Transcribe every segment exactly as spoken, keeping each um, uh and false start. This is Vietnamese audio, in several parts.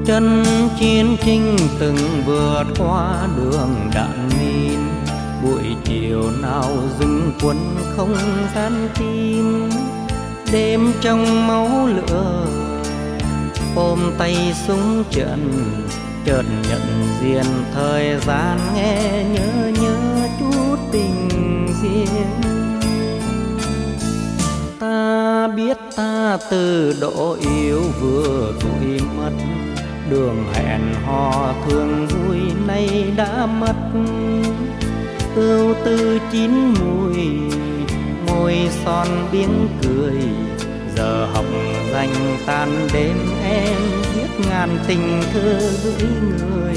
Chân chiến tranh từng vượt qua đường đạn min, buổi chiều nào dừng quân không gian tim. Đêm trong máu lửa ôm tay súng trận, chợt nhận diện thời gian nghe nhớ nhớ chút tình riêng. Ta biết ta từ độ yêu vừa tuổi mất, đường hẹn hò thương vui nay đã mất. Ưu tư chín mùi môi son biếng cười, giờ học dành tan đêm em viết ngàn tình thơ gửi người.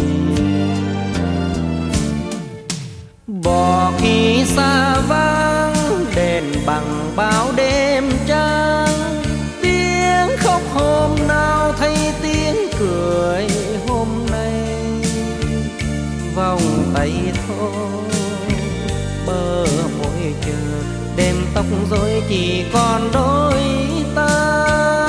Bỏ khi xa vắng đèn bằng bao đêm trắng, tiếng khóc hôm nào thay tiếng cười hôm nay. Vòng tay thôi bờ môi chờ, đêm tóc rối chỉ còn đôi ta.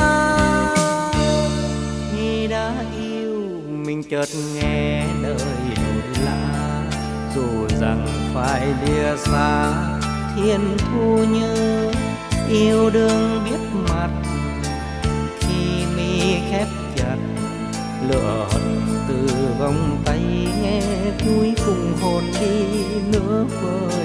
Khi đã yêu mình chợt nghe đời đổi lạ, dù rằng phải lìa xa thiên thu nhớ. Yêu đương biết mặt khi mi khép chặt, lửa hận từ vòng tay nghe cuối cùng hồn đi nửa vời.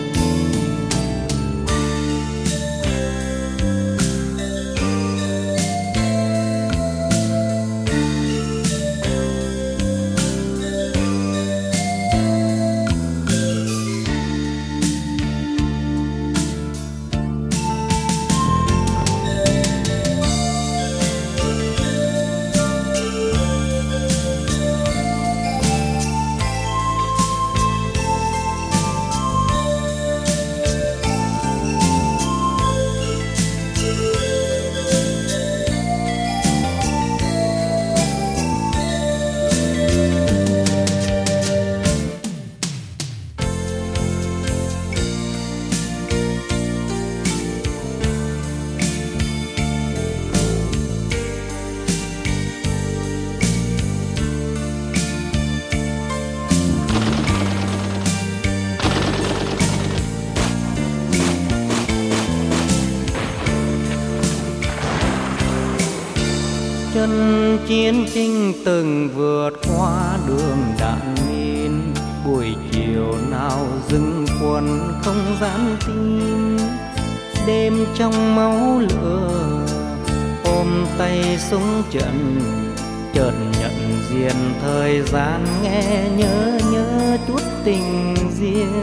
Chân chiến tranh từng vượt qua đường đạn min, buổi chiều nào dừng quân không gian tim. Đêm trong máu lửa ôm tay súng trận, chợt nhận diện thời gian nghe nhớ nhớ chút tình riêng.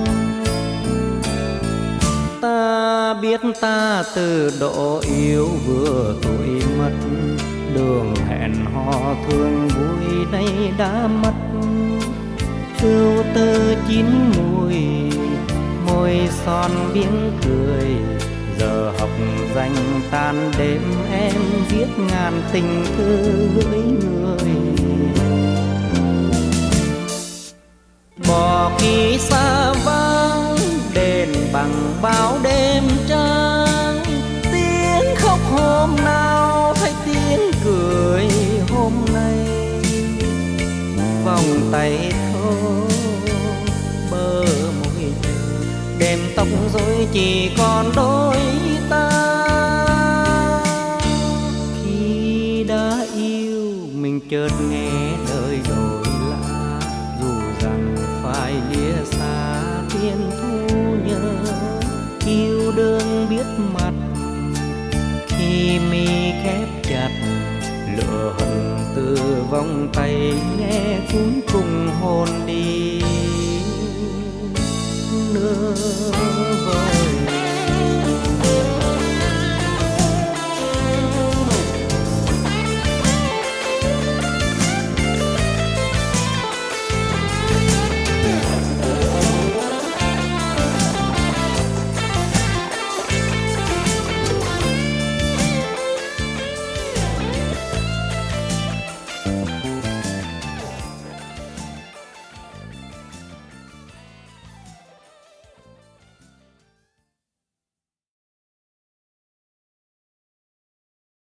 Ta biết ta từ độ yêu vừa tuổi mất, đường hẹn hò thương vui nay đã mất. Ưu tư chín mùi môi son biếng cười, giờ học dành tan đêm em viết ngàn tình thư gửi người. Bỏ khi xa vắng đèn bằng bao đêm trắng, tiếng khóc hôm nào thay tiếng cười hôm nay. Vòng tay thôi bờ môi chờ, đêm tóc rối chỉ còn đôi ta. Khi đã yêu mình chợt nghe đời đổi lạ, dù rằng phải lìa xa thiên thu nhớ. Yêu đương biết mặt khi mi khép chặt, lửa hận từ vòng tay nghe cuối cùng hồn đi nửa vời.